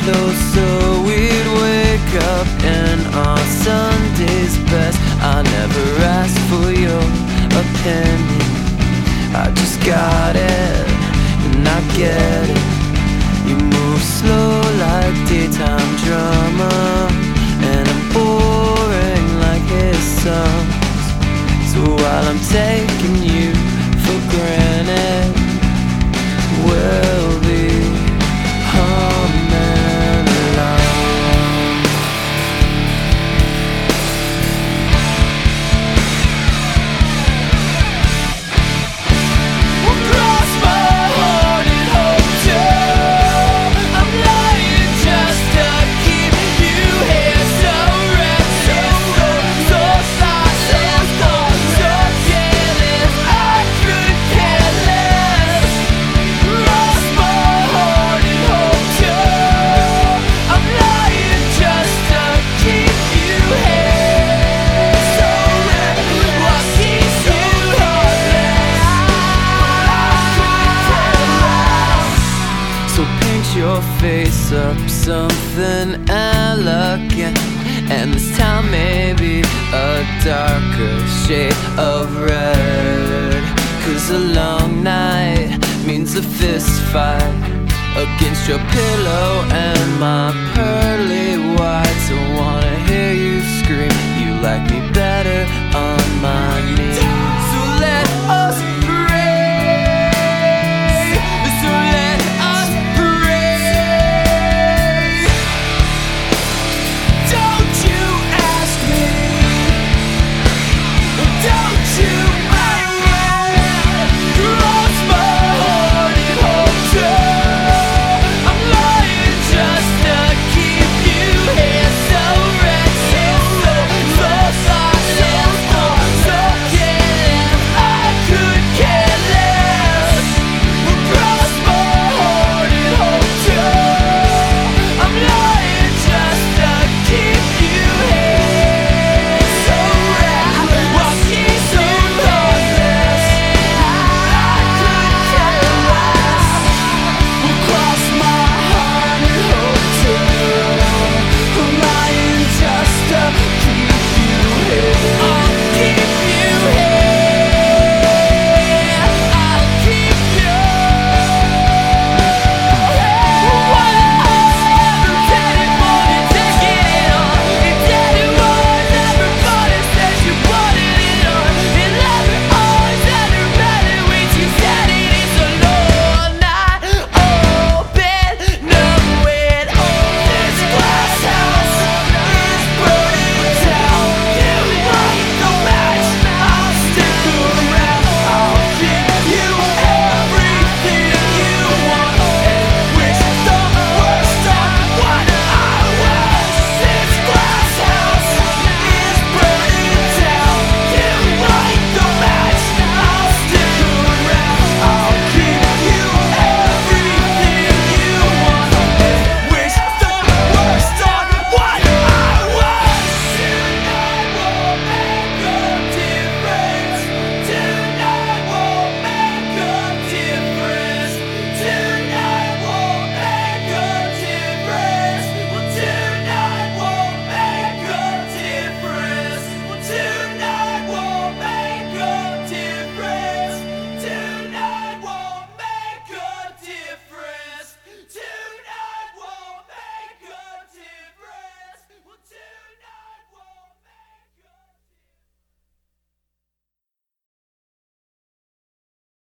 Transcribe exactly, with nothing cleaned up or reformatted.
though, so we'd wake up in our Sunday's best. I never asked for your opinion, I just got it, and I get it. You move slow like daytime drama, and I'm boring like his songs. So while I'm taking you for granted, we'll be humming along. We'll cross my heart and hope to. I'm lying just to keep you here. So restless, so, so sad, so cold, so jealous, I could care less. Cross my heart and hope to. I'm lying just to keep you here. So restless, what keeps you heartless? So paint your face up something elegant, and this time maybe a darker shade of red. Cause a long night means a fist fight against your pillow and my pearly whites. I wanna hear you scream, you like me better on my knees.